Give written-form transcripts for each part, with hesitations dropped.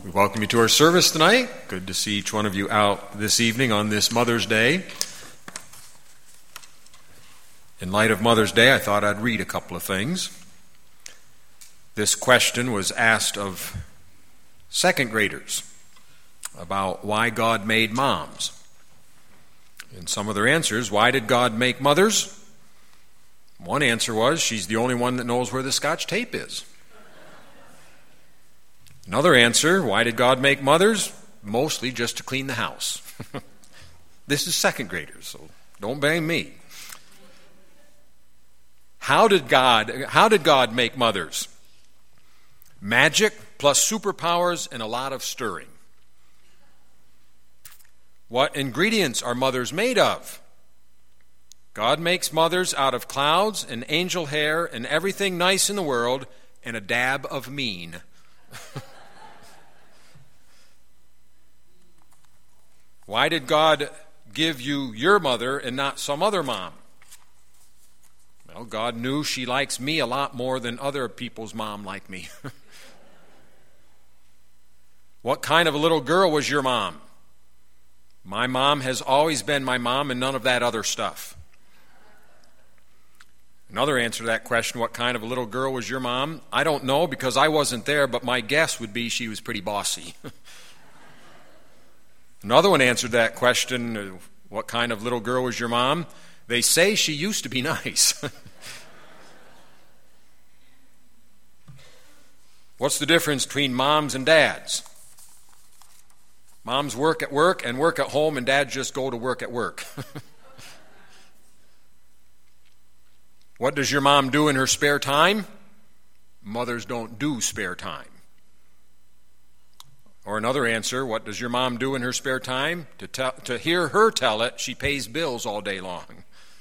We welcome you to our service tonight. Good to see each one of you out this evening on this Mother's Day. In light of Mother's Day, I thought I'd read a couple of things. This question was asked of second graders about why God made moms. And some of their answers, why did God make mothers? One answer was, she's the only one that knows where the Scotch tape is. Another answer, why did God make mothers? Mostly just to clean the house. This is second graders, so don't blame me. How did God make mothers? Magic plus superpowers and a lot of stirring. What ingredients are mothers made of? God makes mothers out of clouds and angel hair and everything nice in the world and a dab of mean. Why did God give you your mother and not some other mom? Well, God knew she likes me a lot more than other people's mom like me. What kind of a little girl was your mom? My mom has always been my mom and none of that other stuff. Another answer to that question, what kind of a little girl was your mom? I don't know because I wasn't there, but my guess would be she was pretty bossy. Another one answered that question, what kind of little girl was your mom? They say she used to be nice. What's the difference between moms and dads? Moms work at work and work at home, and dads just go to work at work. What does your mom do in her spare time? Mothers don't do spare time. Or another answer, what does your mom do in her spare time? To hear her tell it, she pays bills all day long.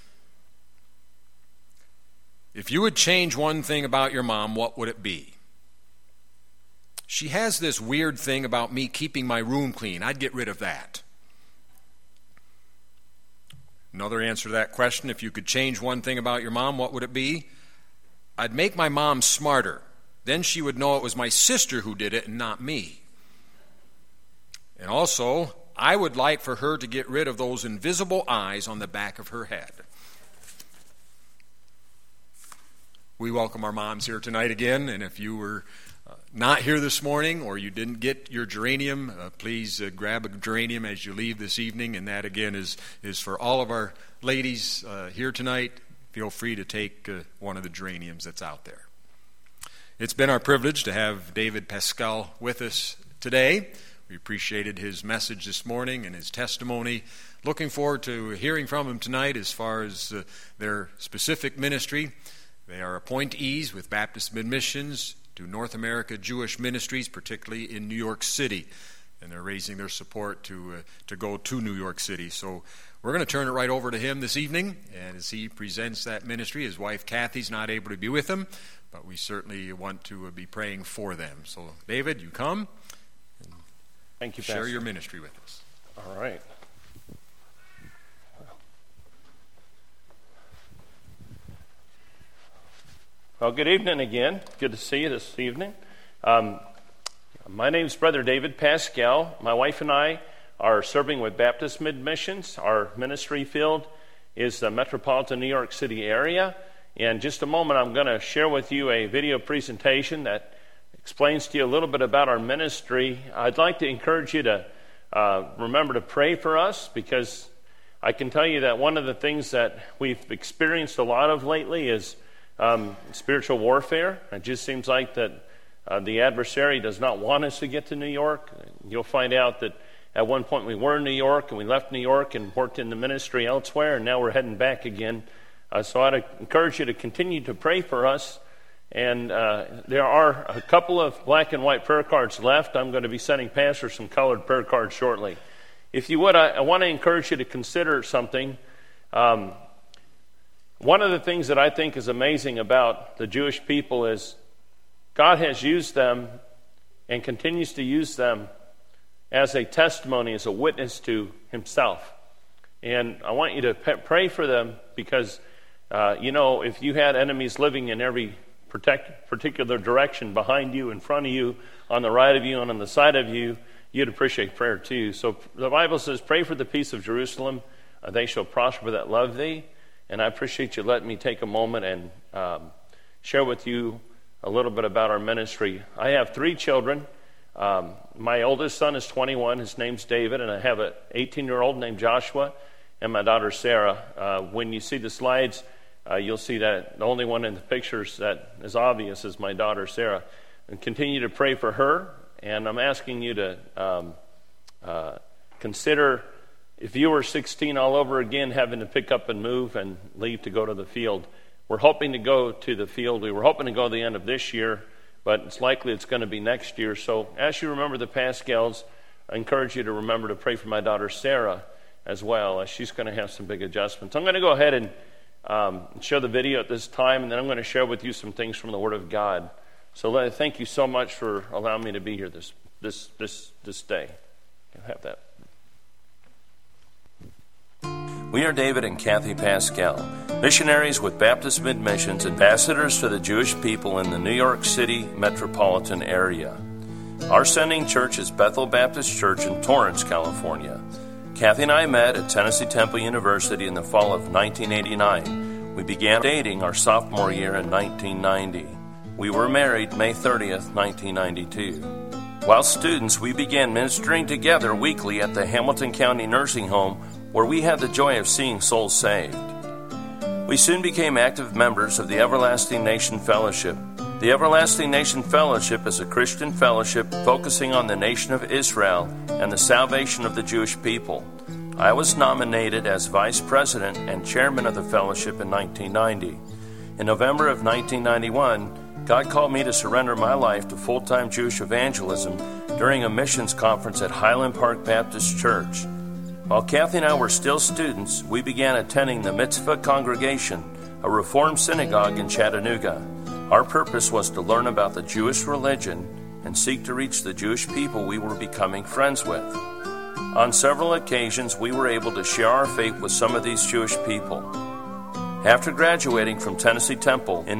If you would change one thing about your mom, what would it be? She has this weird thing about me keeping my room clean. I'd get rid of that. Another answer to that question, if you could change one thing about your mom, what would it be? I'd make my mom smarter. Then she would know it was my sister who did it and not me. And also, I would like for her to get rid of those invisible eyes on the back of her head. We welcome our moms here tonight again, and if you were not here this morning or you didn't get your geranium, please grab a geranium as you leave this evening, and that again is for all of our ladies here tonight. Feel free to take one of the geraniums that's out there. It's been our privilege to have David Pascal with us today. We appreciated his message this morning and his testimony. Looking forward to hearing from him tonight as far as their specific ministry. They are appointees with Baptist Mid-Missions to North America Jewish Ministries, particularly in New York City. And they're raising their support to go to New York City. So we're going to turn it right over to him this evening. And as he presents that ministry, his wife Kathy's not able to be with him, but we certainly want to be praying for them. So David, you come. Thank you, Share Pastor. your ministry with us. All right. Well, good evening again. Good to see you this evening. My name is Brother David Pascal. My wife and I are serving with Baptist Mid-Missions. Our ministry field is the metropolitan New York City area. In just a moment, I'm going to share with you a video presentation that explains to you a little bit about our ministry. I'd like to encourage you to remember to pray for us, because I can tell you that one of the things that we've experienced a lot of lately is spiritual warfare. It just seems like that the adversary does not want us to get to New York. You'll find out that at one point we were in New York and we left New York and worked in the ministry elsewhere, and now we're heading back again. So I'd encourage you to continue to pray for us. And there are a couple of black and white prayer cards left. I'm going to be sending pastors some colored prayer cards shortly. If you would, I want to encourage you to consider something. One of the things that I think is amazing about the Jewish people is God has used them and continues to use them as a testimony, as a witness to himself. And I want you to pray for them, because, if you had enemies living in every particular direction behind you, in front of you, on the right of you, and on the side of you, you'd appreciate prayer too. So the Bible says, pray for the peace of Jerusalem. They shall prosper that love thee. And I appreciate you letting me take a moment and share with you a little bit about our ministry. I have 3 children. My oldest son is 21. His name's David. And I have an 18-year-old named Joshua and my daughter Sarah. When you see the slides, you'll see that the only one in the pictures that is obvious is my daughter Sarah. And continue to pray for her. And I'm asking you to consider, if you were 16 all over again, having to pick up and move and leave to go to the field. We're hoping to go to the field. We were hoping to go the end of this year, but it's likely it's going to be next year. So as you remember the Pascals, I encourage you to remember to pray for my daughter Sarah as well, as she's going to have some big adjustments. I'm going to go ahead and show the video at this time, and then I'm going to share with you some things from the Word of God. So thank you so much for allowing me to be here this day. You'll have that. We are David and Kathy Pascal, missionaries with Baptist Mid-Missions, ambassadors to the Jewish people in the New York City metropolitan area. Our sending church is Bethel Baptist Church in Torrance, California. Kathy and I met at Tennessee Temple University in the fall of 1989. We began dating our sophomore year in 1990. We were married May 30th, 1992. While students, we began ministering together weekly at the Hamilton County Nursing Home, where we had the joy of seeing souls saved. We soon became active members of the Everlasting Nation Fellowship. The Everlasting Nation Fellowship is a Christian fellowship focusing on the nation of Israel and the salvation of the Jewish people. I was nominated as vice president and chairman of the fellowship in 1990. In November of 1991, God called me to surrender my life to full-time Jewish evangelism during a missions conference at Highland Park Baptist Church. While Kathy and I were still students, we began attending the Mitzvah Congregation, a Reformed synagogue in Chattanooga. Our purpose was to learn about the Jewish religion and seek to reach the Jewish people we were becoming friends with. On several occasions, we were able to share our faith with some of these Jewish people. After graduating from Tennessee Temple in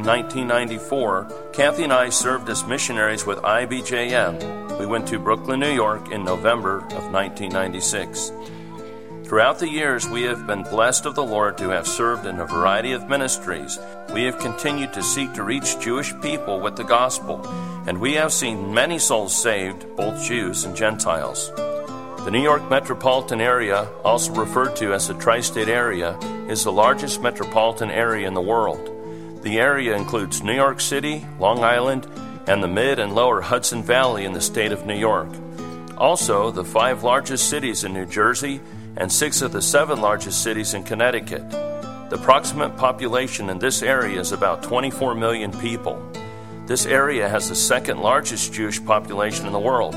1994, Kathy and I served as missionaries with IBJM. We went to Brooklyn, New York in November of 1996. Throughout the years, we have been blessed of the Lord to have served in a variety of ministries. We have continued to seek to reach Jewish people with the gospel, and we have seen many souls saved, both Jews and Gentiles. The New York metropolitan area, also referred to as the tri-state area, is the largest metropolitan area in the world. The area includes New York City, Long Island, and the mid and lower Hudson Valley in the state of New York. Also, the 5 largest cities in New Jersey and 6 of the 7 largest cities in Connecticut. The approximate population in this area is about 24 million people. This area has the second largest Jewish population in the world,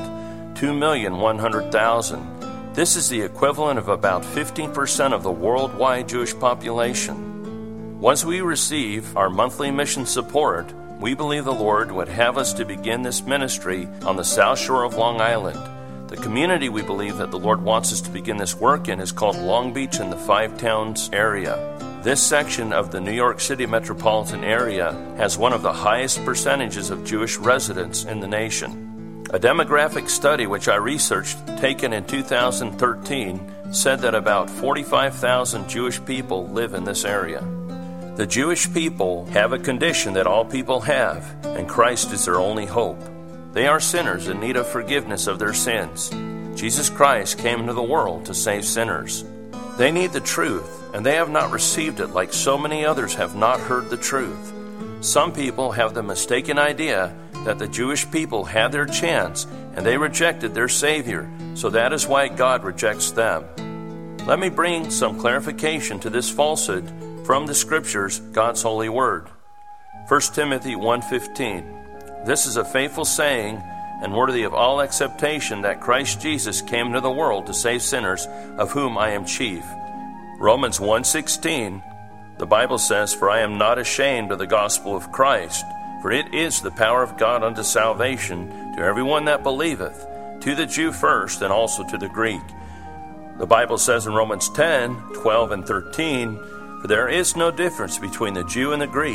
2,100,000. This is the equivalent of about 15% of the worldwide Jewish population. Once we receive our monthly mission support, we believe the Lord would have us to begin this ministry on the South Shore of Long Island. The community we believe that the Lord wants us to begin this work in is called Long Beach in the Five Towns area. This section of the New York City metropolitan area has one of the highest percentages of Jewish residents in the nation. A demographic study which I researched, taken in 2013, said that about 45,000 Jewish people live in this area. The Jewish people have a condition that all people have, and Christ is their only hope. They are sinners in need of forgiveness of their sins. Jesus Christ came into the world to save sinners. They need the truth, and they have not received it like so many others have not heard the truth. Some people have the mistaken idea that the Jewish people had their chance and they rejected their Savior, so that is why God rejects them. Let me bring some clarification to this falsehood from the Scriptures, God's holy word. 1 Timothy 1:15. This is a faithful saying and worthy of all acceptation that Christ Jesus came into the world to save sinners, of whom I am chief. Romans 1:16, the Bible says, For I am not ashamed of the gospel of Christ, for it is the power of God unto salvation to everyone that believeth, to the Jew first, and also to the Greek. The Bible says in Romans 10:12 and 13, For there is no difference between the Jew and the Greek,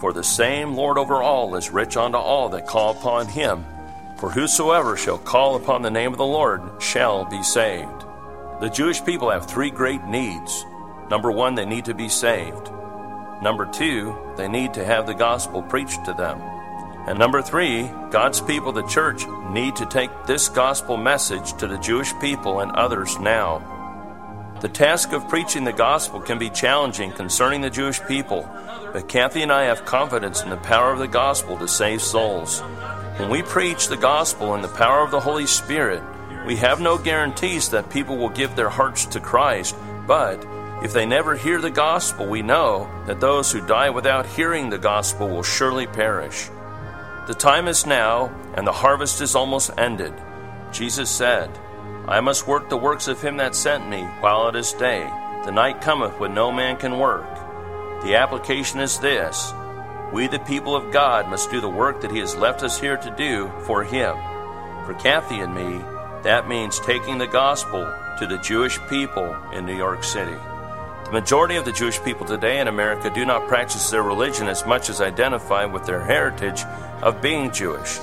For the same Lord over all is rich unto all that call upon him. For whosoever shall call upon the name of the Lord shall be saved. The Jewish people have three great needs. Number one, they need to be saved. Number two, they need to have the gospel preached to them. And number three, God's people, the church, need to take this gospel message to the Jewish people and others now. The task of preaching the gospel can be challenging concerning the Jewish people, but Kathy and I have confidence in the power of the gospel to save souls. When we preach the gospel in the power of the Holy Spirit, we have no guarantees that people will give their hearts to Christ, but if they never hear the gospel, we know that those who die without hearing the gospel will surely perish. The time is now, and the harvest is almost ended. Jesus said, I must work the works of him that sent me while it is day. The night cometh when no man can work. The application is this: we, the people of God, must do the work that he has left us here to do for him. For Kathy and me, that means taking the gospel to the Jewish people in New York City. The majority of the Jewish people today in America do not practice their religion as much as identify with their heritage of being Jewish.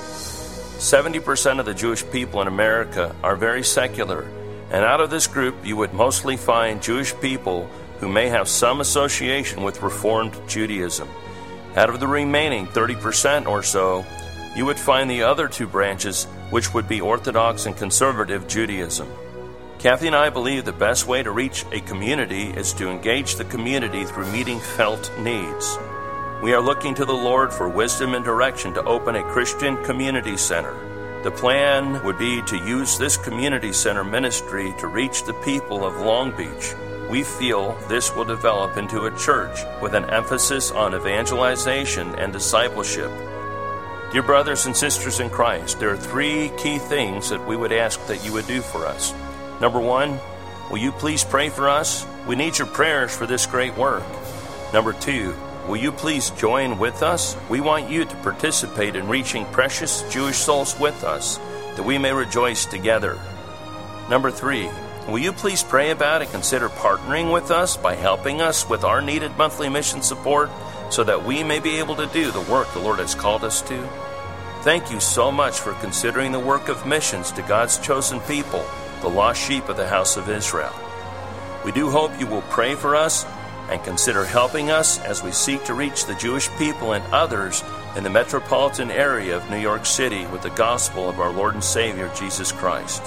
70% of the Jewish people in America are very secular, and out of this group you would mostly find Jewish people who may have some association with Reformed Judaism. Out of the remaining 30% or so, you would find the other two branches, which would be Orthodox and Conservative Judaism. Kathy and I believe the best way to reach a community is to engage the community through meeting felt needs. We are looking to the Lord for wisdom and direction to open a Christian community center. The plan would be to use this community center ministry to reach the people of Long Beach. We feel this will develop into a church with an emphasis on evangelization and discipleship. Dear brothers and sisters in Christ, there are three key things that we would ask that you would do for us. Number one, will you please pray for us? We need your prayers for this great work. Number two, will you please join with us? We want you to participate in reaching precious Jewish souls with us, that we may rejoice together. Number three, will you please pray about and consider partnering with us by helping us with our needed monthly mission support so that we may be able to do the work the Lord has called us to? Thank you so much for considering the work of missions to God's chosen people, the lost sheep of the house of Israel. We do hope you will pray for us and consider helping us as we seek to reach the Jewish people and others in the metropolitan area of New York City with the gospel of our Lord and Savior, Jesus Christ.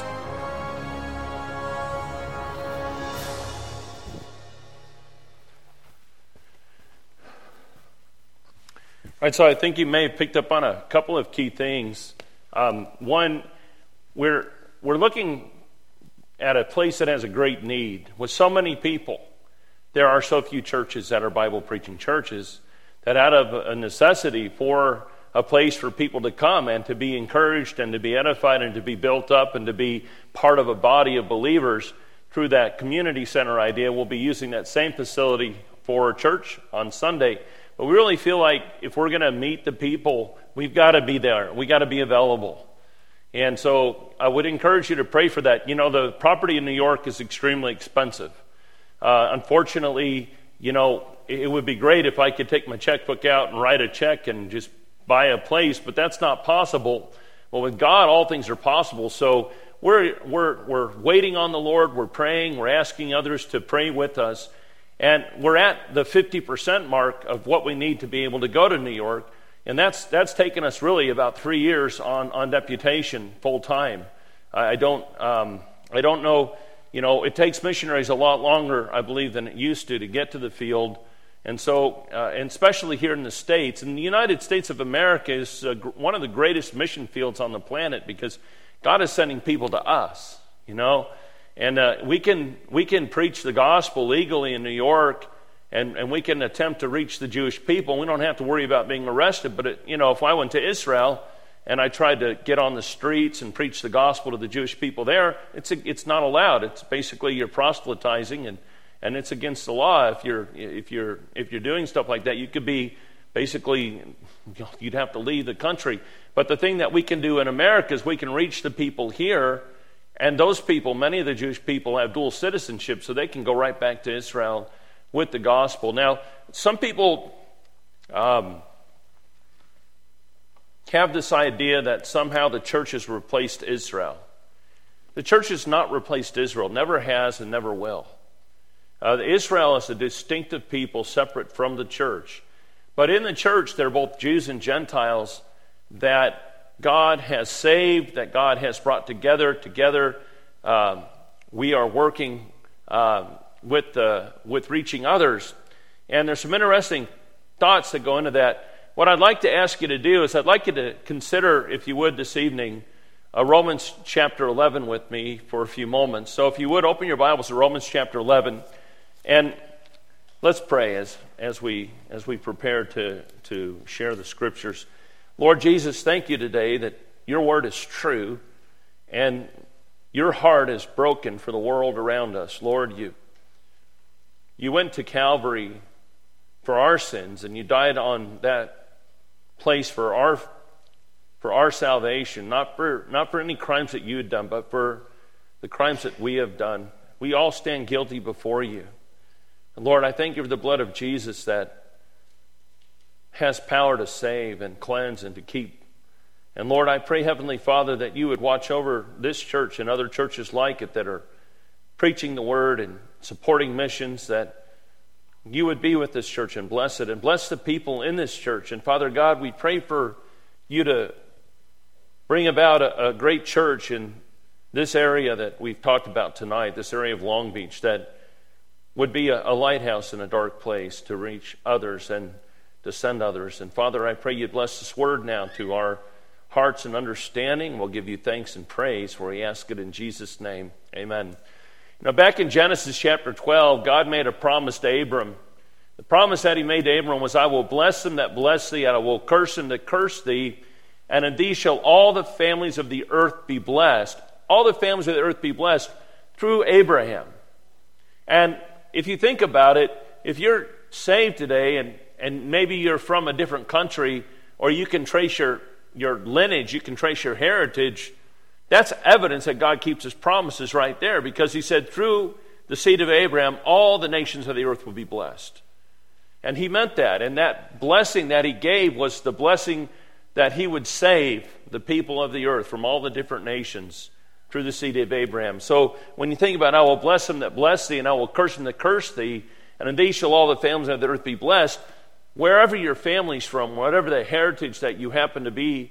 All right, so I think you may have picked up on a couple of key things. One, we're looking at a place that has a great need. With so many people, there are so few churches that are Bible-preaching churches that out of a necessity for a place for people to come and to be encouraged and to be edified and to be built up and to be part of a body of believers through that community center idea, we'll be using that same facility for church on Sunday. But we really feel like if we're going to meet the people, we've got to be there. We've got to be available. And so I would encourage you to pray for that. You know, the property in New York is extremely expensive. Unfortunately, you know, it would be great if I could take my checkbook out and write a check and just buy a place, but that's not possible. Well, with God, all things are possible. So we're waiting on the Lord. We're praying. We're asking others to pray with us. And we're at the 50% mark of what we need to be able to go to New York. And that's taken us really about 3 years on deputation full time. I don't know. You know, it takes missionaries a lot longer, I believe, than it used to get to the field. And so, and especially here in the States, and the United States of America is one of the greatest mission fields on the planet because God is sending people to us, you know. And we can preach the gospel legally in New York, and we can attempt to reach the Jewish people. We don't have to worry about being arrested. But, you know, if I went to Israel and I tried to get on the streets and preach the gospel to the Jewish people there, it's not allowed. It's basically you're proselytizing, and it's against the law if you're doing stuff like that. You could be basically, you'd have to leave the country. But the thing that we can do in America is we can reach the people here, and those people, many of the Jewish people, have dual citizenship, so they can go right back to Israel with the gospel. Now, some people have this idea that somehow the church has replaced Israel. The church has not replaced Israel, never has and never will. Israel is a distinctive people separate from the church. But in the church, they're both Jews and Gentiles that God has saved, that God has brought together. We are working with reaching others. And there's some interesting thoughts that go into that. What I'd like to ask you to do is I'd like you to consider, if you would, this evening, Romans chapter 11 with me for a few moments. So if you would, open your Bibles to Romans chapter 11. And let's pray as we prepare to share the Scriptures. Lord Jesus, thank you today that your word is true and your heart is broken for the world around us. Lord, you went to Calvary for our sins, and you died on that place for our salvation, not for any crimes that you had done, but for the crimes that we have done. We all stand guilty before you. And Lord, I thank you for the blood of Jesus that has power to save and cleanse and to keep. And Lord, I pray, Heavenly Father, that you would watch over this church and other churches like it that are preaching the word and supporting missions, that you would be with this church and bless it, and bless the people in this church. And Father God, we pray for you to bring about a great church in this area that we've talked about tonight, this area of Long Beach, that would be a lighthouse in a dark place to reach others and to send others. And Father, I pray you bless this word now to our hearts and understanding. We'll give you thanks and praise, for we ask it in Jesus' name. Amen. Now, back in Genesis chapter 12, God made a promise to Abram. The promise that he made to Abram was, I will bless them that bless thee, and I will curse them that curse thee, and in thee shall all the families of the earth be blessed. All the families of the earth be blessed through Abraham. And if you think about it, if you're saved today and maybe you're from a different country, or you can trace your lineage, you can trace your heritage, that's evidence that God keeps his promises right there, because he said through the seed of Abraham, all the nations of the earth will be blessed. And he meant that. And that blessing that he gave was the blessing that he would save the people of the earth from all the different nations through the seed of Abraham. So when you think about, I will bless them that bless thee, and I will curse them that curse thee, and in thee shall all the families of the earth be blessed, wherever your family's from, whatever the heritage that you happen to be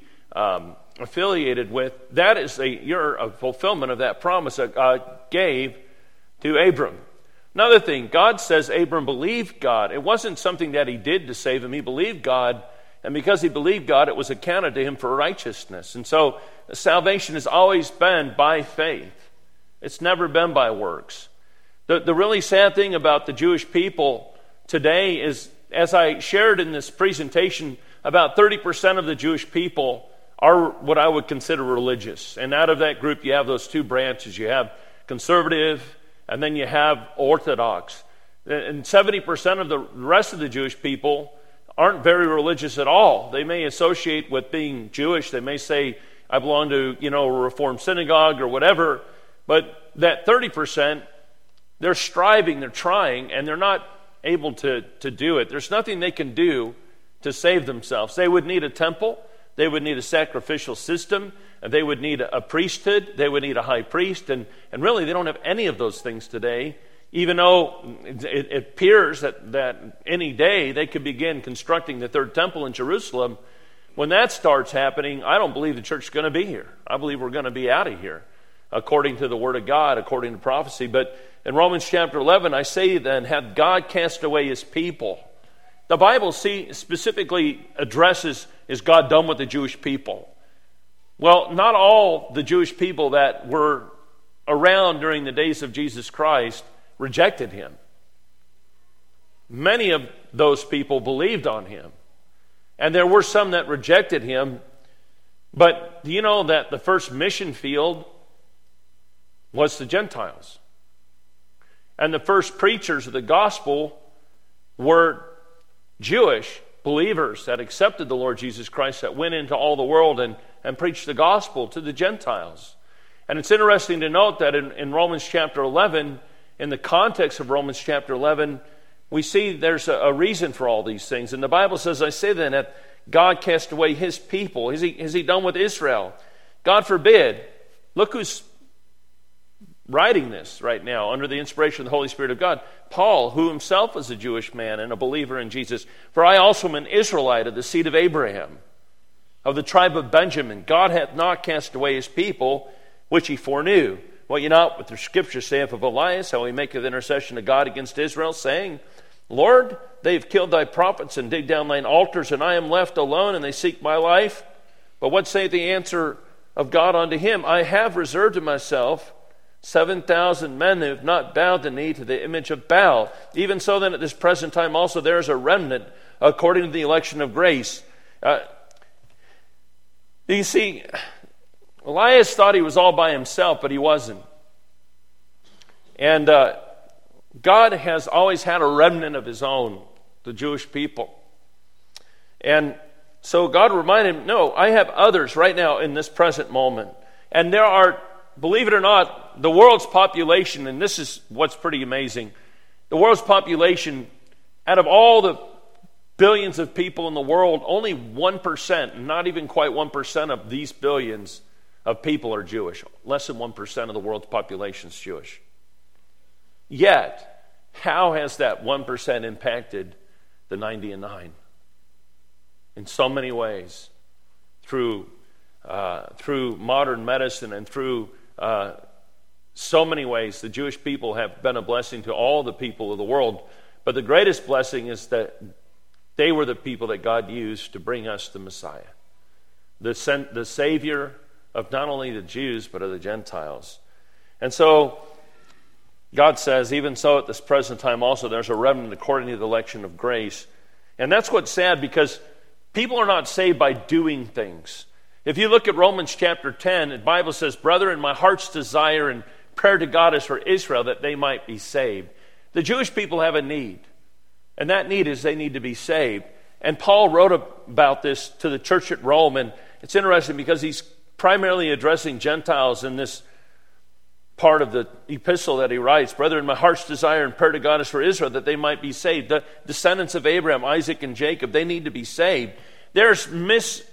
affiliated with, that is you're a fulfillment of that promise that God gave to Abram. Another thing, God says Abram believed God. It wasn't something that he did to save him. He believed God, and because he believed God, it was accounted to him for righteousness. And so salvation has always been by faith. It's never been by works. The really sad thing about the Jewish people today is, as I shared in this presentation, about 30% of the Jewish people are what I would consider religious. And out of that group, you have those two branches. You have conservative, and then you have Orthodox. And 70% of the rest of the Jewish people aren't very religious at all. They may associate with being Jewish. They may say, I belong to, a Reformed synagogue or whatever. But that 30%, they're striving, they're trying, and they're not able to do it. There's nothing they can do to save themselves. They would need a temple. They would need a sacrificial system. And they would need a priesthood. They would need a high priest. And really, they don't have any of those things today, even though it appears that any day they could begin constructing the third temple in Jerusalem. When that starts happening, I don't believe the church is going to be here. I believe we're going to be out of here, according to the Word of God, according to prophecy. But in Romans chapter 11, I say then, hath God cast away his people? The Bible specifically addresses, is God done with the Jewish people? Well, not all the Jewish people that were around during the days of Jesus Christ rejected him. Many of those people believed on him. And there were some that rejected him. But do you know that the first mission field was the Gentiles? And the first preachers of the gospel were Jewish believers that accepted the Lord Jesus Christ, that went into all the world and preached the gospel to the Gentiles. And it's interesting to note that in Romans chapter 11, in the context of Romans chapter 11, we see there's a reason for all these things. And the Bible says, I say then, hath God cast away his people? Has he done with Israel? God forbid. Look who's writing this right now under the inspiration of the Holy Spirit of God. Paul, who himself was a Jewish man and a believer in Jesus. For I also am an Israelite of the seed of Abraham, of the tribe of Benjamin. God hath not cast away his people, which he foreknew. Well, you know what the scripture saith of Elias, how he maketh intercession to God against Israel, saying, Lord, they have killed thy prophets and digged down thine altars, and I am left alone, and they seek my life. But what saith the answer of God unto him? I have reserved to myself 7,000 men who have not bowed the knee to the image of Baal. Even so then at this present time also there is a remnant according to the election of grace. You see, Elias thought he was all by himself, but he wasn't. And God has always had a remnant of his own, the Jewish people. And so God reminded him, no, I have others right now in this present moment. And there are, believe it or not, the world's population, and this is what's pretty amazing, the world's population, out of all the billions of people in the world, only 1%, not even quite 1% of these billions of people are Jewish. Less than 1% of the world's population is Jewish. Yet, how has that 1% impacted the 99? In so many ways. Through modern medicine and through so many ways, the Jewish people have been a blessing to all the people of the world. But the greatest blessing is that they were the people that God used to bring us the Messiah, the Savior of not only the Jews, but of the Gentiles. And so, God says, even so at this present time also, there's a remnant according to the election of grace. And that's what's sad, because people are not saved by doing things. If you look at Romans chapter 10, the Bible says, Brethren, my heart's desire and prayer to God is for Israel, that they might be saved. The Jewish people have a need, and that need is they need to be saved. And Paul wrote about this to the church at Rome, and it's interesting because he's primarily addressing Gentiles in this part of the epistle that he writes. Brethren, my heart's desire and prayer to God is for Israel, that they might be saved. The descendants of Abraham, Isaac, and Jacob, they need to be saved. There's messed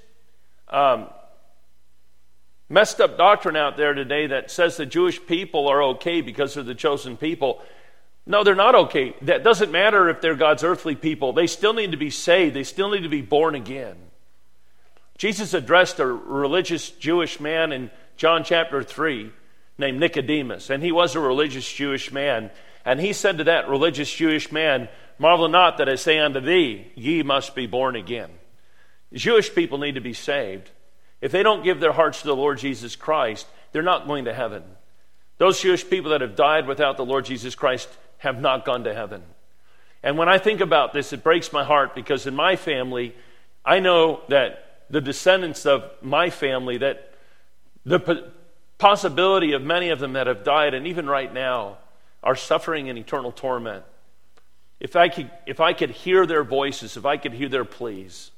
up doctrine out there today that says the Jewish people are okay because they're the chosen people. No, they're not okay. That doesn't matter if they're God's earthly people. They still need to be saved. They still need to be born again. Jesus addressed a religious Jewish man in John chapter 3 named Nicodemus, and he was a religious Jewish man. And he said to that religious Jewish man, Marvel not that I say unto thee, ye must be born again. Jewish people need to be saved. If they don't give their hearts to the Lord Jesus Christ, they're not going to heaven. Those Jewish people that have died without the Lord Jesus Christ have not gone to heaven. And when I think about this, it breaks my heart, because in my family, I know that the descendants of my family, that the possibility of many of them that have died, and even right now, are suffering in eternal torment. If I could hear their voices, if I could hear their pleas,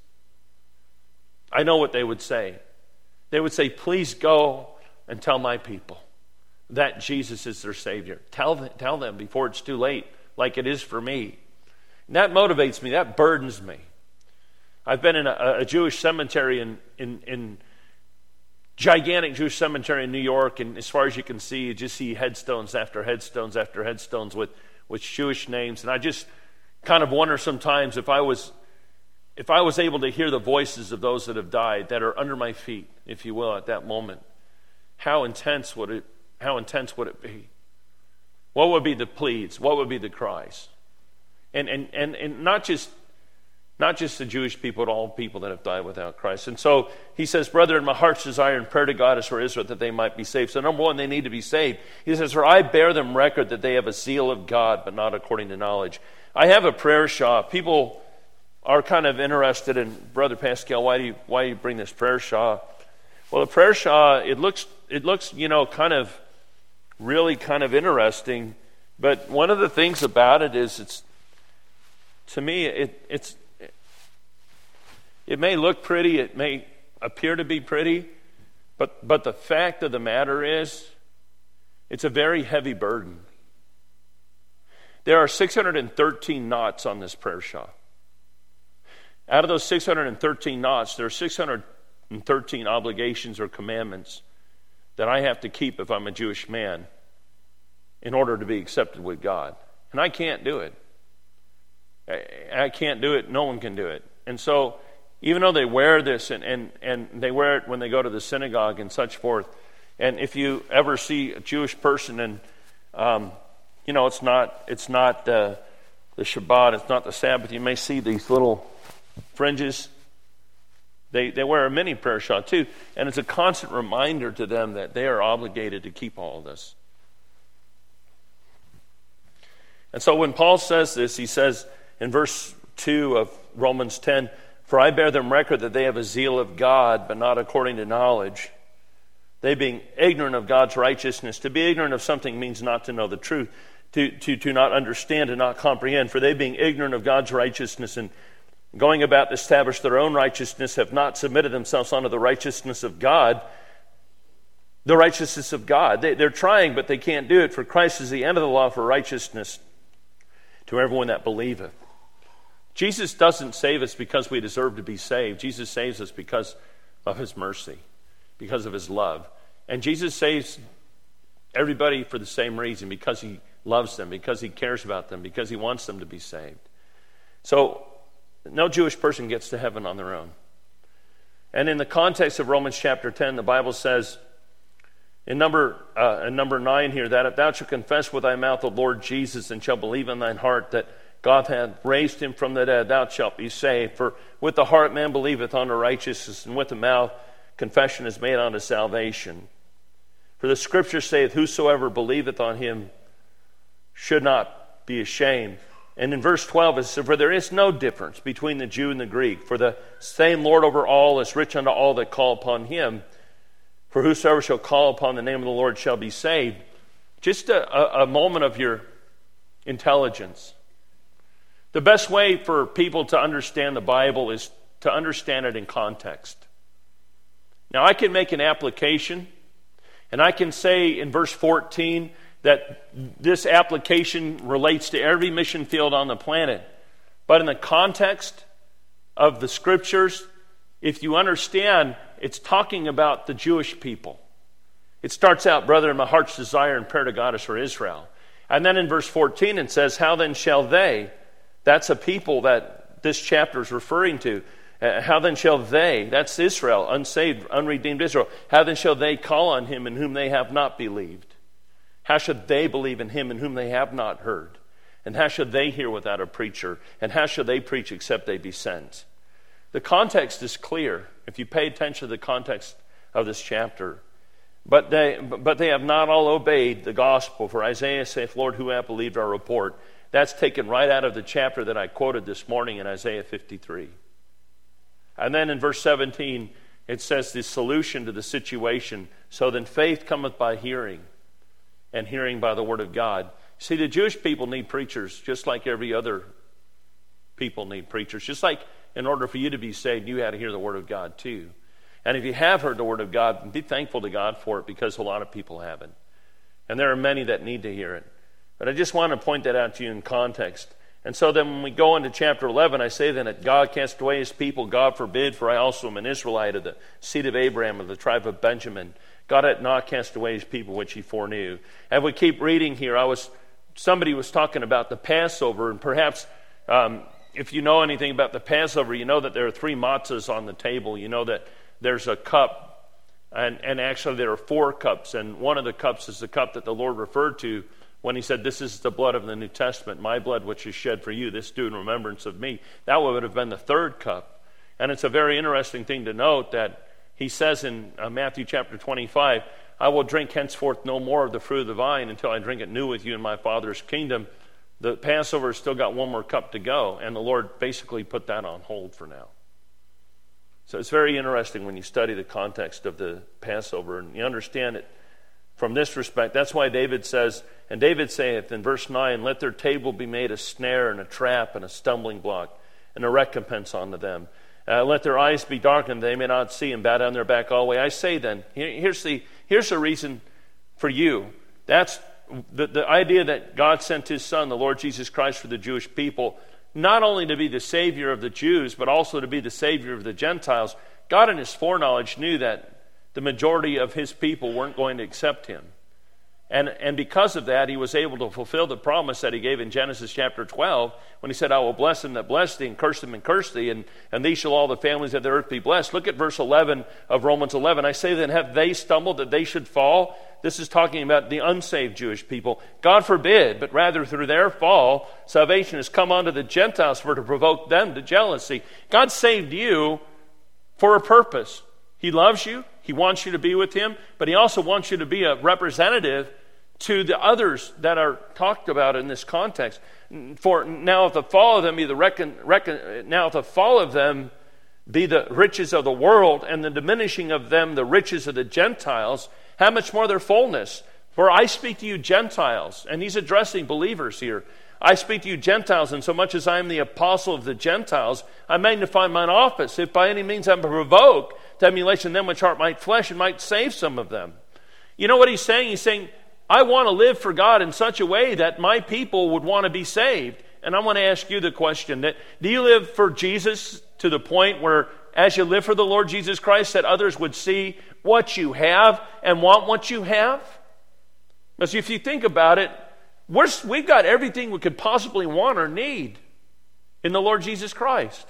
I know what they would say. They would say, please go and tell my people that Jesus is their Savior. Tell them before it's too late, like it is for me. And that motivates me. That burdens me. I've been in a Jewish cemetery in gigantic Jewish cemetery in New York, and as far as you can see, you just see headstones after headstones after headstones with Jewish names. And I just kind of wonder sometimes if I was able to hear the voices of those that have died, that are under my feet, if you will, at that moment, how intense would it be? What would be the pleas? What would be the cries? And not just the Jewish people, but all people that have died without Christ. And so he says, brethren, my heart's desire and prayer to God is for Israel, that they might be saved. So number one, they need to be saved. He says, for I bear them record that they have a zeal of God, but not according to knowledge. I have a prayer shawl. People are kind of interested in, Brother Pascal, why do you bring this prayer shawl? Well, the prayer shawl, it looks, kind of really kind of interesting. But one of the things about it is, it may look pretty, it may appear to be pretty, but the fact of the matter is, it's a very heavy burden. There are 613 knots on this prayer shawl. Out of those 613 knots, there are 613 obligations or commandments that I have to keep if I'm a Jewish man in order to be accepted with God. And I can't do it. I can't do it. No one can do it. And so, even though they wear this, and they wear it when they go to the synagogue and such forth, and if you ever see a Jewish person, and it's not the Shabbat, it's not the Sabbath, you may see these little fringes. They wear a mini prayer shawl too, and it's a constant reminder to them that they are obligated to keep all of this. And so when Paul says this, he says in verse 2 of Romans 10, "For I bear them record that they have a zeal of God, but not according to knowledge. They being ignorant of God's righteousness." To be ignorant of something means not to know the truth, to not understand, to not comprehend. "For they being ignorant of God's righteousness and going about to establish their own righteousness have not submitted themselves unto the righteousness of God." The righteousness of God. They're trying, but they can't do it. "For Christ is the end of the law for righteousness to everyone that believeth." Jesus doesn't save us because we deserve to be saved. Jesus saves us because of his mercy, because of his love. And Jesus saves everybody for the same reason, because he loves them, because he cares about them, because he wants them to be saved. So no Jewish person gets to heaven on their own. And in the context of Romans chapter 10, the Bible says in number 9 here, that if thou shalt confess with thy mouth the Lord Jesus, and shalt believe in thine heart that God hath raised him from the dead, thou shalt be saved. For with the heart man believeth unto righteousness, and with the mouth confession is made unto salvation. For the Scripture saith, whosoever believeth on him should not be ashamed. And in verse 12 it says, "For there is no difference between the Jew and the Greek, for the same Lord over all is rich unto all that call upon him. For whosoever shall call upon the name of the Lord shall be saved." Just a moment of your intelligence. The best way for people to understand the Bible is to understand it in context. Now, I can make an application, and I can say in verse 14 that this application relates to every mission field on the planet. But in the context of the Scriptures, if you understand, it's talking about the Jewish people. It starts out, "Brethren, my heart's desire and prayer to God is for Israel." And then in verse 14 it says, "How then shall they," that's a people that this chapter is referring to. "How then shall they," that's Israel, unsaved, unredeemed Israel, "how then shall they call on him in whom they have not believed? How should they believe in him in whom they have not heard? And how should they hear without a preacher? And how should they preach except they be sent?" The context is clear if you pay attention to the context of this chapter. But they have not all obeyed the gospel. For Isaiah saith, "Lord, who hath believed our report?" That's taken right out of the chapter that I quoted this morning in Isaiah 53. And then in verse 17, it says the solution to the situation. "So then faith cometh by hearing, and hearing by the word of God." See, the Jewish people need preachers just like every other people need preachers. Just like in order for you to be saved, you had to hear the word of God too. And if you have heard the word of God, be thankful to God for it, because a lot of people haven't. And there are many that need to hear it. But I just want to point that out to you in context. And so then when we go into chapter 11, I say then that God cast away his people. God forbid, for I also am an Israelite of the seed of Abraham, of the tribe of Benjamin. God hath not cast away his people which he foreknew. And we keep reading here. Somebody was talking about the Passover, and perhaps if you know anything about the Passover, you know that there are 3 matzahs on the table. You know that there's a cup, and actually there are 4 cups, and one of the cups is the cup that the Lord referred to when he said, "This is the blood of the New Testament, my blood which is shed for you. This do in remembrance of me." That would have been the 3rd cup. And it's a very interesting thing to note that he says in Matthew chapter 25, "I will drink henceforth no more of the fruit of the vine until I drink it new with you in my Father's kingdom." The Passover has still got 1 more cup to go, and the Lord basically put that on hold for now. So it's very interesting when you study the context of the Passover, and you understand it from this respect. That's why David says, and David saith in verse 9, "Let their table be made a snare and a trap and a stumbling block and a recompense unto them. Let their eyes be darkened, they may not see, and bow down their back always." I say then, here's the reason for you. That's the idea that God sent his Son, the Lord Jesus Christ, for the Jewish people. not only to be the Savior of the Jews, but also to be the Savior of the Gentiles, God in His foreknowledge knew that the majority of His people weren't going to accept Him. And because of that, He was able to fulfill the promise that He gave in Genesis chapter 12, when He said, I will bless them that bless thee, and curse them and curse thee, and these shall all the families of the earth be blessed. Look at verse 11 of Romans 11. I say then, have they stumbled that they should fall? This is talking about the unsaved Jewish people. God forbid, but rather through their fall, salvation has come unto the Gentiles for to provoke them to jealousy. God saved you for a purpose. He loves you. He wants you to be with Him, but He also wants you to be a representative to the others that are talked about in this context. For now, if the fall of them be the riches of the world, and the diminishing of them the riches of the Gentiles, how much more their fullness? For I speak to you Gentiles, and he's addressing believers here. I speak to you Gentiles, and so much as I am the apostle of the Gentiles, I magnify mine office, if by any means I am provoked to emulation them which are my flesh, and might save some of them. You know what he's saying? He's saying, I want to live for God in such a way that my people would want to be saved. And I want to ask you the question, that do you live for Jesus to the point where as you live for the Lord Jesus Christ, that others would see what you have and want what you have? Because if you think about it, we've got everything we could possibly want or need in the Lord Jesus Christ.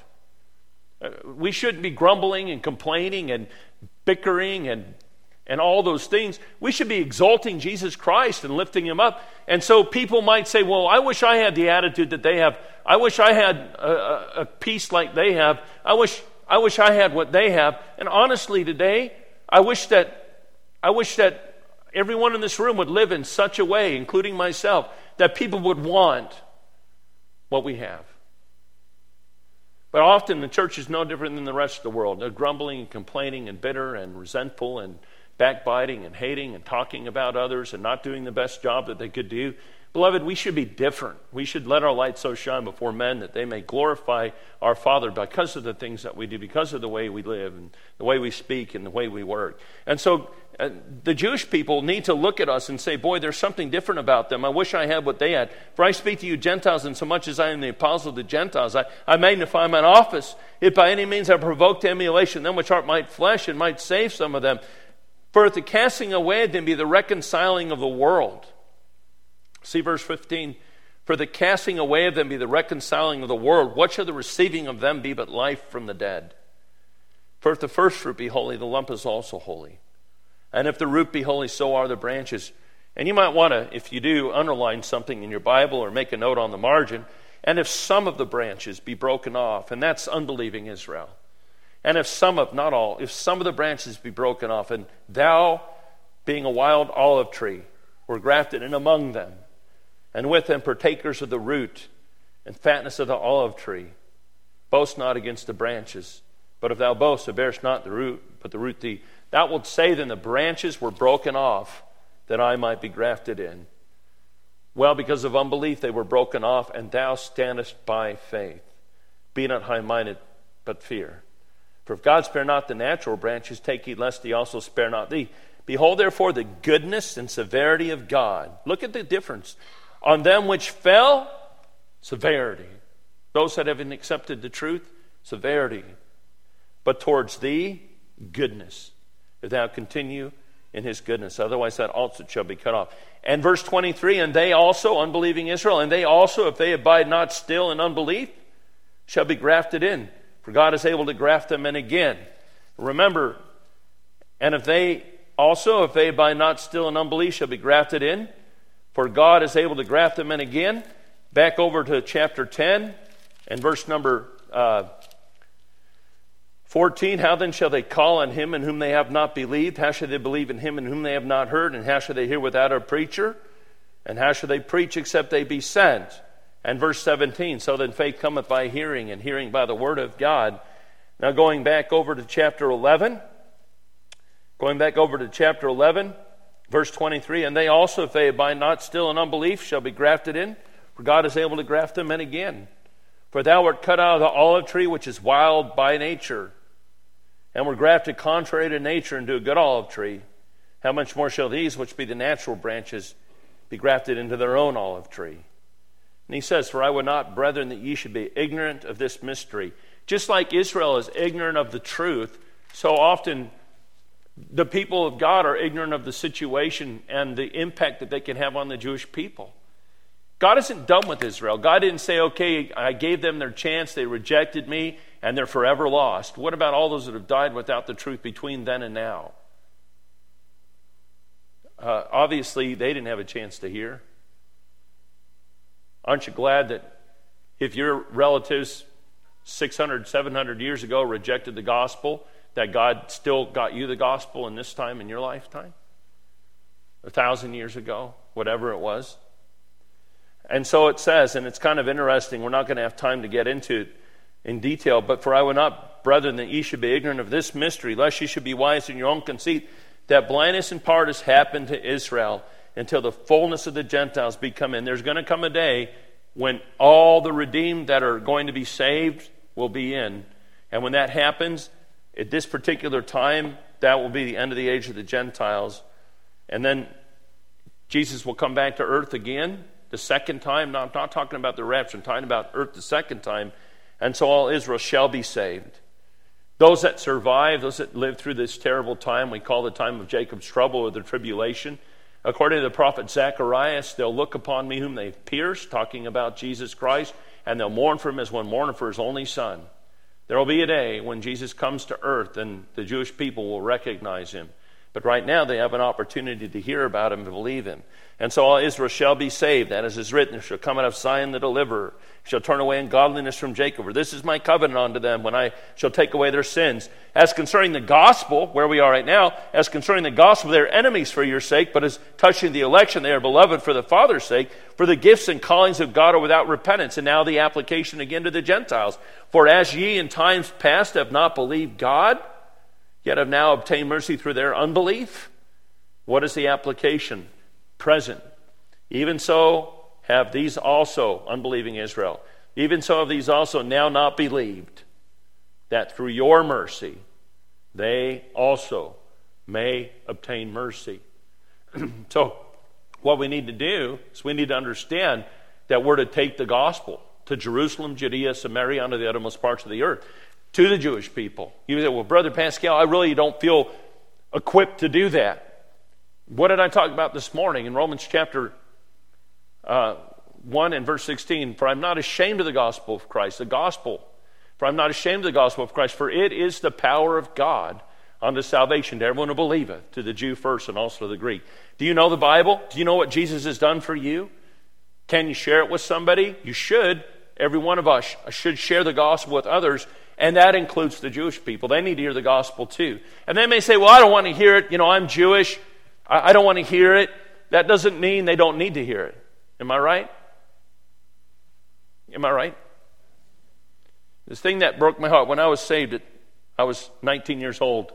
We shouldn't be grumbling and complaining and bickering and all those things. We should be exalting Jesus Christ and lifting Him up. And so people might say, well, I wish I had the attitude that they have. I wish I had a peace like they have. I wish I had what they have. And honestly today, I wish that everyone in this room would live in such a way, including myself, that people would want what we have. But often the church is no different than the rest of the world. They're grumbling and complaining and bitter and resentful and backbiting and hating and talking about others and not doing the best job that they could do. Beloved, we should be different. We should let our light so shine before men that they may glorify our Father because of the things that we do, because of the way we live and the way we speak and the way we work. And so the Jewish people need to look at us and say, boy, there's something different about them. I wish I had what they had. For I speak to you Gentiles, and so much as I am the apostle of the Gentiles, I magnify mine office. If by any means I provoke to emulation them which are my flesh, and might save some of them. For if the casting away of them be the reconciling of the world. See verse 15. For the casting away of them be the reconciling of the world. What shall the receiving of them be but life from the dead? For if the first fruit be holy, the lump is also holy. And if the root be holy, so are the branches. And you might want to, if you do, underline something in your Bible or make a note on the margin. And if some of the branches be broken off, and that's unbelieving Israel. And if some of, not all, if some of the branches be broken off, and thou, being a wild olive tree, were grafted in among them, and with them partakers of the root and fatness of the olive tree, boast not against the branches. But if thou boast, so bearest not the root, but the root thee. Thou wilt say, then the branches were broken off, that I might be grafted in. Well, because of unbelief they were broken off, and thou standest by faith. Be not high-minded, but fear. For if God spare not the natural branches, take heed lest He also spare not thee. Behold, therefore, the goodness and severity of God. Look at the difference. On them which fell, severity. Those that haven't accepted the truth, severity. But towards thee, goodness. If thou continue in His goodness. Otherwise that also shall be cut off. And verse 23, and they also, unbelieving Israel, and they also, if they abide not still in unbelief, shall be grafted in. For God is able to graft them in again. Remember, and if they also, if they abide not still in unbelief, shall be grafted in. For God is able to graft them in again. Back over to chapter 10 and verse number 14. How then shall they call on Him in whom they have not believed? How shall they believe in Him in whom they have not heard? And how shall they hear without a preacher? And how shall they preach except they be sent? And verse 17. So then faith cometh by hearing, and hearing by the word of God. Now going back over to chapter 11. Verse 23, and they also, if they abide not still in unbelief, shall be grafted in, for God is able to graft them in again. For thou art cut out of the olive tree, which is wild by nature, and were grafted contrary to nature into a good olive tree. How much more shall these, which be the natural branches, be grafted into their own olive tree? And he says, "For I would not, brethren, that ye should be ignorant of this mystery." Just like Israel is ignorant of the truth, so often the people of God are ignorant of the situation and the impact that they can have on the Jewish people. God isn't done with Israel. God didn't say, okay, I gave them their chance, they rejected me, and they're forever lost. What about all those that have died without the truth between then and now? Obviously, they didn't have a chance to hear. Aren't you glad that if your relatives 600, 700 years ago rejected the gospel, that God still got you the gospel in this time in your lifetime? 1,000 years ago, whatever it was. And so it says, and it's kind of interesting, we're not going to have time to get into it in detail, but "For I would not, brethren, that ye should be ignorant of this mystery, lest ye should be wise in your own conceit, that blindness in part has happened to Israel, until the fullness of the Gentiles be come in." There's going to come a day when all the redeemed that are going to be saved will be in. And when that happens, at this particular time, that will be the end of the age of the Gentiles. And then Jesus will come back to earth again, the second time. I'm not talking about the rapture, I'm talking about earth the second time. And so all Israel shall be saved. Those that survive, those that live through this terrible time, we call the time of Jacob's trouble or the tribulation. According to the prophet Zacharias, they'll look upon me whom they've pierced, talking about Jesus Christ, and they'll mourn for him as one mourneth for his only son. There will be a day when Jesus comes to earth and the Jewish people will recognize him. But right now they have an opportunity to hear about him and believe him. And so all Israel shall be saved. And as is written, there shall come out of Zion the deliverer, shall turn away ungodliness from Jacob. For this is my covenant unto them, when I shall take away their sins. As concerning the gospel, where we are right now, as concerning the gospel, they are enemies for your sake. But as touching the election, they are beloved for the Father's sake. For the gifts and callings of God are without repentance. And now the application again to the Gentiles. For as ye in times past have not believed God, yet have now obtained mercy through their unbelief. What is the application? Present. Even so have these also, unbelieving Israel, even so have these also now not believed, that through your mercy they also may obtain mercy. So what we need to do is we need to understand that we're to take the gospel to Jerusalem, Judea, Samaria, unto the uttermost parts of the earth, to the Jewish people. You say, well, Brother Pascal, I really don't feel equipped to do that. What did I talk about this morning in Romans chapter 1 and verse 16? For I'm not ashamed of the gospel of Christ, the gospel. For I'm not ashamed of the gospel of Christ, for it is the power of God unto salvation to everyone who believeth, to the Jew first and also to the Greek. Do you know the Bible? Do you know what Jesus has done for you? Can you share it with somebody? You should. Every one of us should share the gospel with others, and that includes the Jewish people. They need to hear the gospel too. And they may say, well, I don't want to hear it. I'm Jewish. I don't want to hear it. That doesn't mean they don't need to hear it. Am I right? Am I right? This thing that broke my heart, when I was saved, I was 19 years old.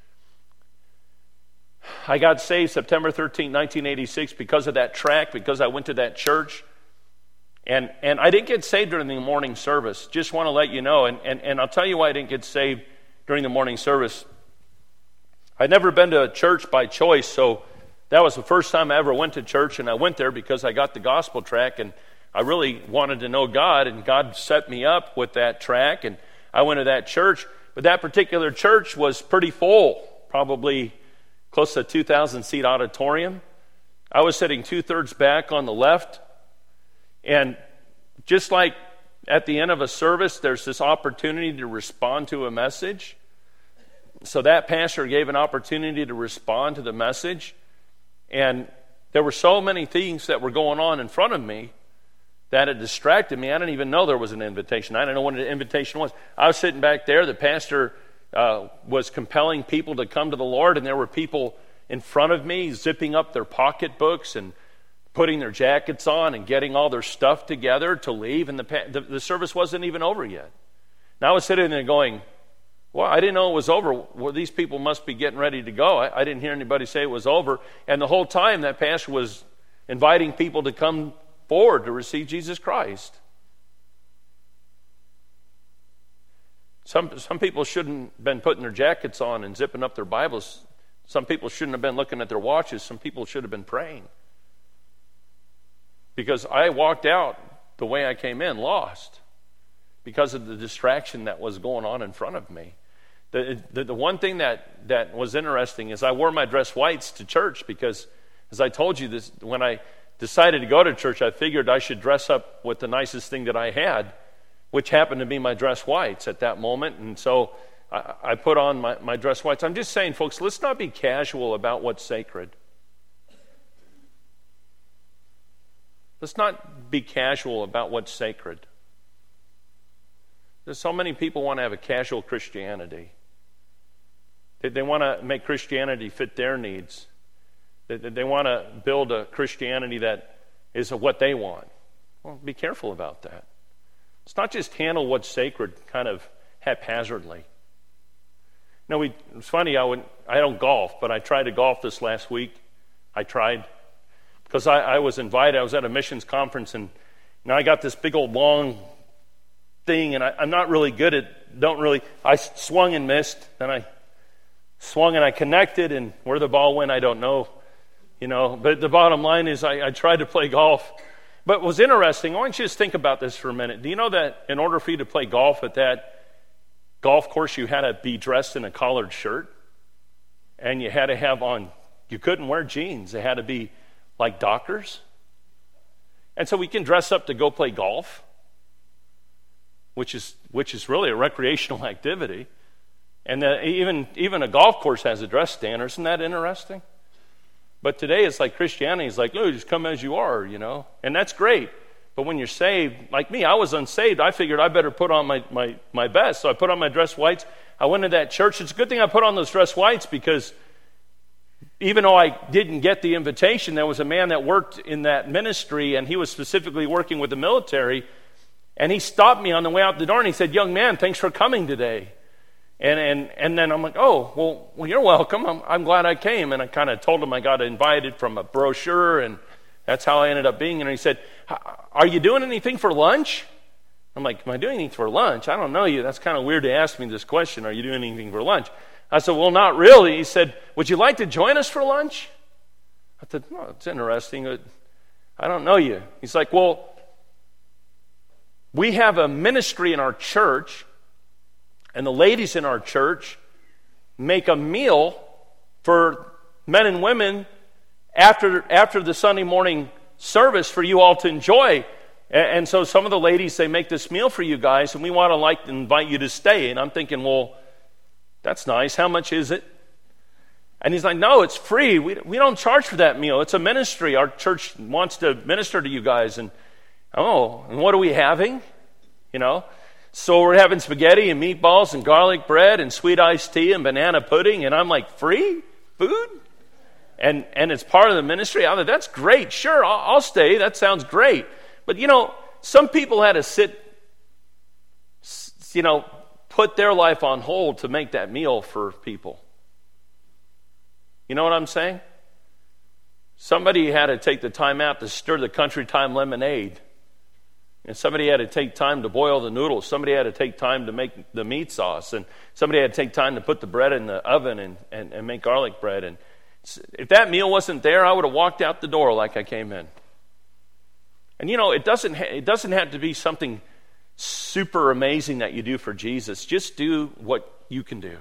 I got saved September 13, 1986 because of that tract, because I went to that church. And I didn't get saved during the morning service. Just want to let you know. And I'll tell you why I didn't get saved during the morning service. I'd never been to a church by choice, so that was the first time I ever went to church, and I went there because I got the gospel tract, and I really wanted to know God, and God set me up with that tract, and I went to that church. But that particular church was pretty full, probably close to a 2,000-seat auditorium. I was sitting 2/3 back on the left, and just like at the end of a service, there's this opportunity to respond to a message. So that pastor gave an opportunity to respond to the message. And there were so many things that were going on in front of me that it distracted me. I didn't even know there was an invitation. I didn't know what an invitation was. I was sitting back there. The pastor was compelling people to come to the Lord, and there were people in front of me zipping up their pocketbooks and putting their jackets on and getting all their stuff together to leave. And the service wasn't even over yet. And I was sitting there going, well, I didn't know it was over. Well, these people must be getting ready to go. I didn't hear anybody say it was over. And the whole time that pastor was inviting people to come forward to receive Jesus Christ. Some people shouldn't have been putting their jackets on and zipping up their Bibles. Some people shouldn't have been looking at their watches. Some people should have been praying. Because I walked out the way I came in, lost, because of the distraction that was going on in front of me. The one thing that was interesting is I wore my dress whites to church because, as I told you, this when I decided to go to church, I figured I should dress up with the nicest thing that I had, which happened to be my dress whites at that moment. And so I put on my dress whites. I'm just saying, folks, let's not be casual about what's sacred. Let's not be casual about what's sacred. There's so many people want to have a casual Christianity. They want to make Christianity fit their needs. They want to build a Christianity that is what they want. Well, be careful about that. It's not just handle what's sacred kind of haphazardly. No, it's funny, I don't golf, but I tried to golf this last week. I tried. Because I was invited. I was at a missions conference, and now I got this big old long thing, and I'm not really good at, I swung and missed, then I swung and I connected, and where the ball went, I don't know. But the bottom line is I tried to play golf. But what was interesting, I want you to just think about this for a minute. Do you know that in order for you to play golf at that golf course, you had to be dressed in a collared shirt? And you had to have on, you couldn't wear jeans. They had to be like Dockers. And so we can dress up to go play golf, which is really a recreational activity. And even a golf course has a dress standard. Isn't that interesting? But today it's like Christianity is like, no, just come as you are, And that's great. But when you're saved, like me, I was unsaved. I figured I better put on my best. So I put on my dress whites. I went to that church. It's a good thing I put on those dress whites because even though I didn't get the invitation, there was a man that worked in that ministry, and he was specifically working with the military, and he stopped me on the way out the door, and he said, young man, thanks for coming today. And then I'm like, oh, well, you're welcome. I'm glad I came. And I kind of told him I got invited from a brochure, and that's how I ended up being. And he said, are you doing anything for lunch? I'm like, am I doing anything for lunch? I don't know you. That's kind of weird to ask me this question. Are you doing anything for lunch? I said, well, not really. He said, would you like to join us for lunch? I said, oh, it's interesting. I don't know you. He's like, well, we have a ministry in our church, and the ladies in our church make a meal for men and women after the Sunday morning service for you all to enjoy. And so some of the ladies, they make this meal for you guys, and we want to invite you to stay. And I'm thinking, well, that's nice. How much is it? And he's like, no, it's free. We don't charge for that meal. It's a ministry. Our church wants to minister to you guys. And and what are we having? So we're having spaghetti and meatballs and garlic bread and sweet iced tea and banana pudding. And I'm like, free food? And it's part of the ministry. I'm like, that's great. Sure, I'll stay. That sounds great. But, some people had to put their life on hold to make that meal for people. You know what I'm saying? Somebody had to take the time out to stir the country time lemonade. And somebody had to take time to boil the noodles. Somebody had to take time to make the meat sauce. And somebody had to take time to put the bread in the oven and make garlic bread. And if that meal wasn't there, I would have walked out the door like I came in. And it doesn't have to be something super amazing that you do for Jesus. Just do what you can do.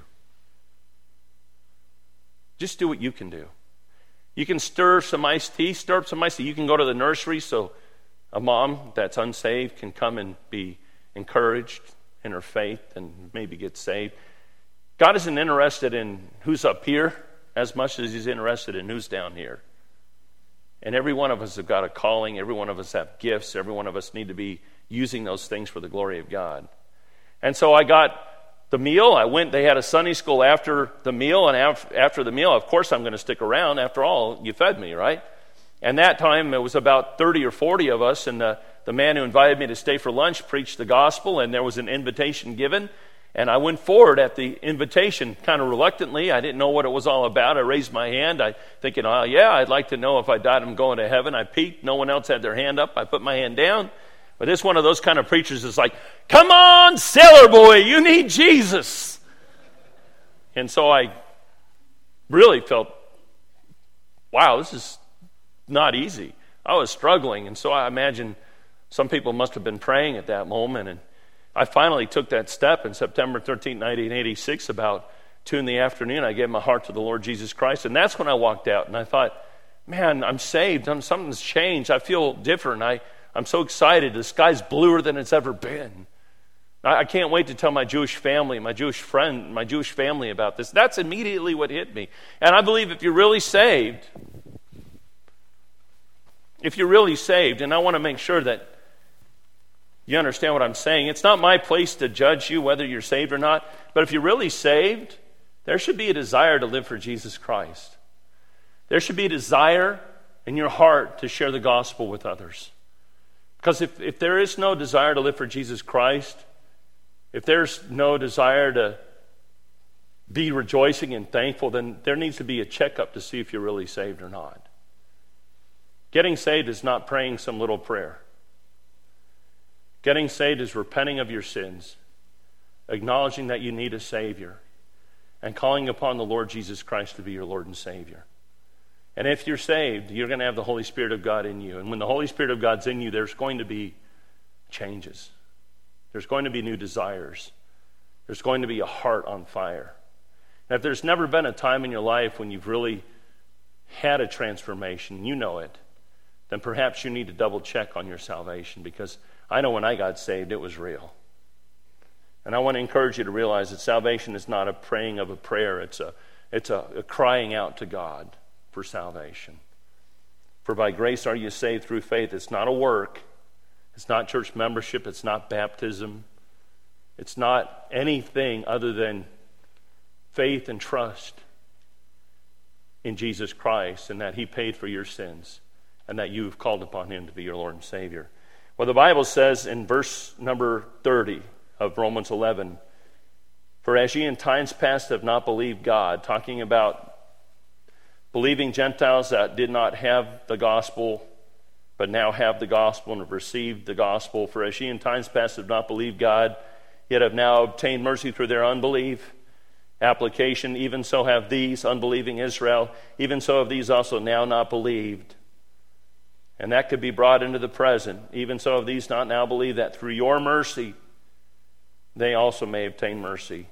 Just do what you can do. You can stir up some iced tea. You can go to the nursery so a mom that's unsaved can come and be encouraged in her faith and maybe get saved. God isn't interested in who's up here as much as he's interested in who's down here. And every one of us have got a calling. Every one of us have gifts. Every one of us need to be using those things for the glory of God. And so I got the meal. They had a Sunday school after the meal. And after the meal, of course, I'm going to stick around. After all, you fed me, right? And that time, it was about 30 or 40 of us. And the man who invited me to stay for lunch preached the gospel. And there was an invitation given. And I went forward at the invitation kind of reluctantly. I didn't know what it was all about. I raised my hand. Thinking, I'd like to know if I died, I'm going to heaven. I peeked. No one else had their hand up. I put my hand down. But this one of those kind of preachers is like, come on, sailor boy, you need Jesus. And so I really felt, wow, this is not easy. I was struggling. And so I imagined Some people must have been praying at that moment, and I finally took that step in September 13, 1986, about 2 in the afternoon. I gave my heart to the Lord Jesus Christ, and that's when I walked out, and I thought, man, I'm saved. Something's changed. I feel different. I'm so excited. The sky's bluer than it's ever been. I can't wait to tell my Jewish family, my Jewish friend, my Jewish family about this. That's immediately what hit me. And I believe if you're really saved, and I want to make sure that you understand what I'm saying. It's not my place to judge you whether you're saved or not, but if you're really saved, there should be a desire to live for Jesus Christ. There should be a desire in your heart to share the gospel with others. Because if there is no desire to live for Jesus Christ, if there's no desire to be rejoicing and thankful, then there needs to be a checkup to see if you're really saved or not. Getting saved is not praying some little prayer. Getting saved is repenting of your sins, acknowledging that you need a Savior, and calling upon the Lord Jesus Christ to be your Lord and Savior. And if you're saved, you're going to have the Holy Spirit of God in you. And when the Holy Spirit of God's in you, there's going to be changes. There's going to be new desires. There's going to be a heart on fire. And if there's never been a time in your life when you've really had a transformation, you know it, then perhaps you need to double check on your salvation, because I know when I got saved, it was real. And I want to encourage you to realize that salvation is not a praying of a prayer. It's a crying out to God for salvation. For by grace are you saved through faith. It's not a work. It's not church membership. It's not baptism. It's not anything other than faith and trust in Jesus Christ, and that He paid for your sins, and that you've called upon Him to be your Lord and Savior. Well, the Bible says in verse number 30 of Romans 11, "For as ye in times past have not believed God," talking about believing Gentiles that did not have the gospel, but now have the gospel and have received the gospel. "For as ye in times past have not believed God, yet have now obtained mercy through their unbelief." Application, "Even so have these," unbelieving Israel, "even so have these also now not believed." And that could be brought into the present. "Even so have these not now believed, that through your mercy they also may obtain mercy.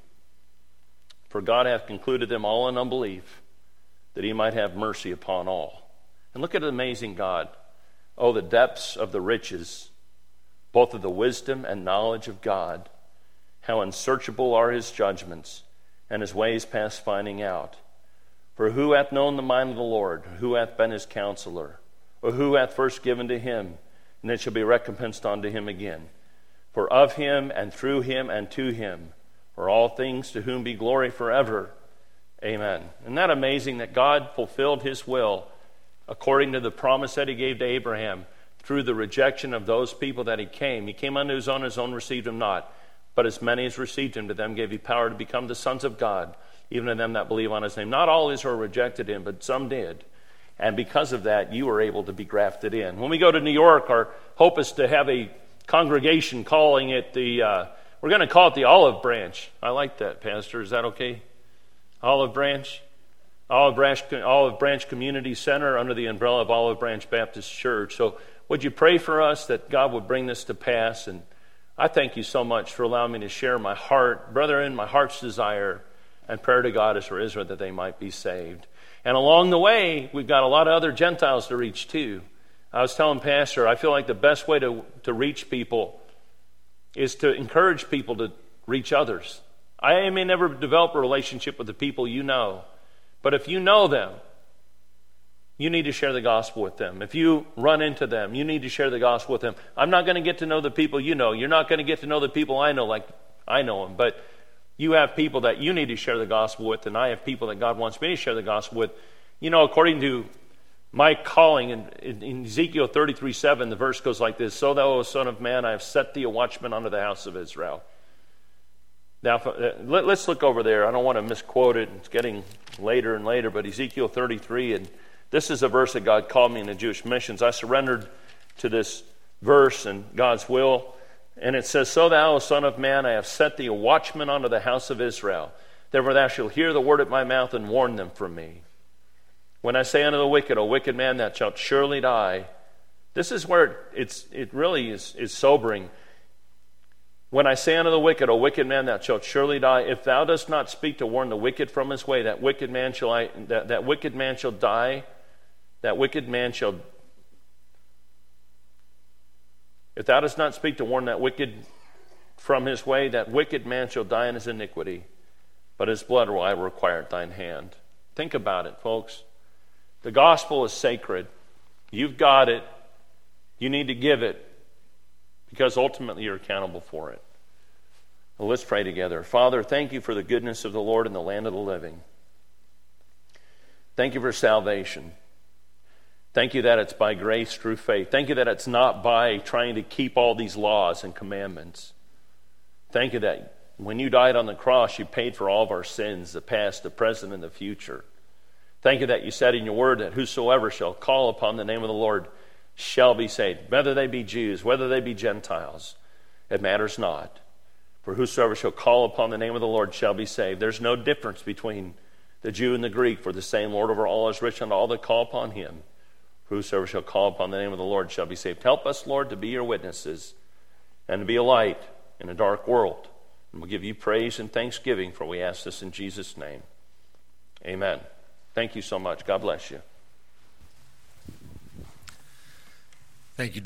For God hath concluded them all in unbelief, that He might have mercy upon all." And look at an amazing God. Oh, the depths of the riches, both of the wisdom and knowledge of God. How unsearchable are His judgments, and His ways past finding out. For who hath known the mind of the Lord? Who hath been His counselor? Or who hath first given to Him, and it shall be recompensed unto Him again? For of Him, and through Him, and to Him are all things, to whom be glory forever. Amen. Isn't that amazing that God fulfilled His will according to the promise that He gave to Abraham through the rejection of those people that He came? He came unto His own received Him not. But as many as received Him, to them gave He power to become the sons of God, even to them that believe on His name. Not all Israel rejected Him, but some did. And because of that, you were able to be grafted in. When we go to New York, our hope is to have a congregation calling it we're going to call it the Olive Branch. I like that, Pastor. Is that okay? Olive Branch? Olive Branch Community Center under the umbrella of Olive Branch Baptist Church. So would you pray for us that God would bring this to pass? And I thank you so much for allowing me to share my heart, brethren, my heart's desire and prayer to God is for Israel, that they might be saved. And along the way, we've got a lot of other Gentiles to reach too. I was telling Pastor, I feel like the best way to reach people is to encourage people to reach others. I may never develop a relationship with the people you know, but if you know them, you need to share the gospel with them. If you run into them, you need to share the gospel with them. I'm not going to get to know the people you know. You're not going to get to know the people I know like I know them, but you have people that you need to share the gospel with, and I have people that God wants me to share the gospel with. You know, according to my calling, in Ezekiel 33:7, the verse goes like this: "So thou, O son of man, I have set thee a watchman unto the house of Israel." Now, let's look over there. I don't want to misquote it. It's getting later and later, but Ezekiel 33, and this is a verse that God called me in the Jewish missions. I surrendered to this verse and God's will. And it says, "So thou, O son of man, I have set thee a watchman unto the house of Israel. Therefore thou shalt hear the word at my mouth, and warn them from me. When I say unto the wicked, O wicked man, thou shalt surely die, This is where it really is sobering. When I say unto the wicked, O wicked man, thou shalt surely die. If thou dost not speak to warn the wicked from his way, that wicked man shall die. That wicked man shall. If thou dost not speak to warn that wicked from his way, that wicked man shall die in his iniquity. But his blood will I require at thine hand. Think about it, folks. The gospel is sacred. You've got it. You need to give it, because ultimately you're accountable for it. Well, let's pray together. Father, thank you for the goodness of the Lord in the land of the living. Thank you for salvation. Thank you that it's by grace through faith. Thank you that it's not by trying to keep all these laws and commandments. Thank you that when you died on the cross, you paid for all of our sins, the past, the present, and the future. Thank you that you said in your word that whosoever shall call upon the name of the Lord shall be saved, whether they be Jews, whether they be Gentiles. It matters not. For whosoever shall call upon the name of the Lord shall be saved. There's no difference between the Jew and the Greek, for the same Lord over all is rich unto all that call upon him. Whosoever shall call upon the name of the Lord shall be saved. Help us, Lord, to be your witnesses and to be a light in a dark world. And we'll give you praise and thanksgiving, for we ask this in Jesus' name. Amen. Thank you so much. God bless you. Thank you.